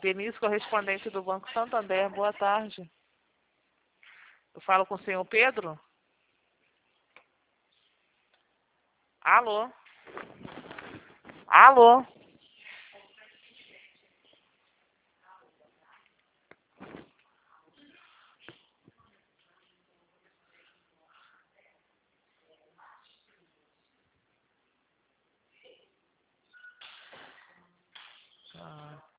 Denise, correspondente do Banco Santander. Boa tarde. Eu falo com o senhor Pedro? Alô? Alô? Ah.